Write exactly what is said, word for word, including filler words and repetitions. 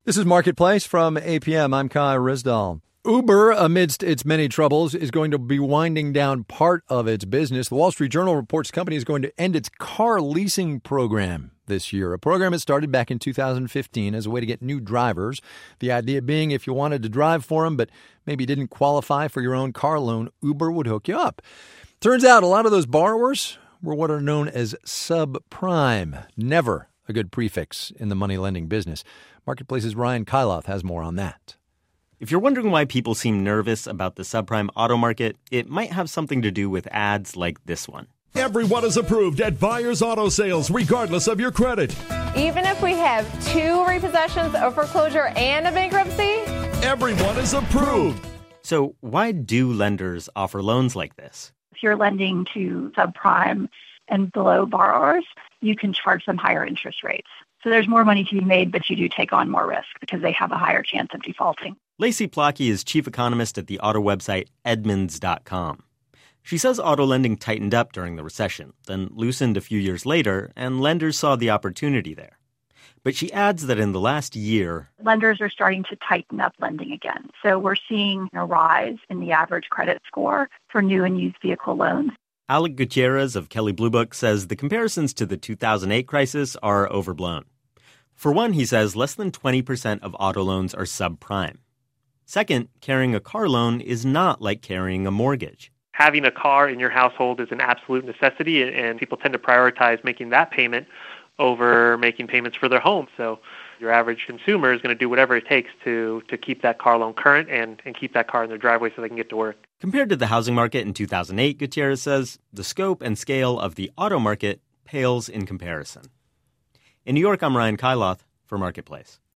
This is Marketplace from A P M. I'm Kai Rizdal. Uber, amidst its many troubles, is going to be winding down part of its business. The Wall Street Journal reports the company is going to end its car leasing program this year, a program that started back in two thousand fifteen as a way to get new drivers. The idea being if you wanted to drive for them but maybe didn't qualify for your own car loan, Uber would hook you up. Turns out a lot of those borrowers were what are known as subprime. Never a good prefix in the money lending business. Marketplace's Ryan Kailath has more on that. If you're wondering why people seem nervous about the subprime auto market, it might have something to do with ads like this one. Everyone is approved at Buyers Auto Sales, regardless of your credit. Even if we have two repossessions, a foreclosure, and a bankruptcy? Everyone is approved. So why do lenders offer loans like this? If you're lending to subprime and below borrowers, you can charge them higher interest rates. So there's more money to be made, but you do take on more risk because they have a higher chance of defaulting. Lacey Plotke is chief economist at the auto website Edmunds dot com. She says auto lending tightened up during the recession, then loosened a few years later, and lenders saw the opportunity there. But she adds that in the last year, lenders are starting to tighten up lending again. So we're seeing a rise in the average credit score for new and used vehicle loans. Alec Gutierrez of Kelley Blue Book says the comparisons to the two thousand eight crisis are overblown. For one, he says less than twenty percent of auto loans are subprime. Second, carrying a car loan is not like carrying a mortgage. Having a car in your household is an absolute necessity, and people tend to prioritize making that payment over making payments for their home. So your average consumer is going to do whatever it takes to, to keep that car loan current and, and keep that car in their driveway so they can get to work. Compared to the housing market in two thousand eight, Gutierrez says, the scope and scale of the auto market pales in comparison. In New York, I'm Ryan Kailath for Marketplace.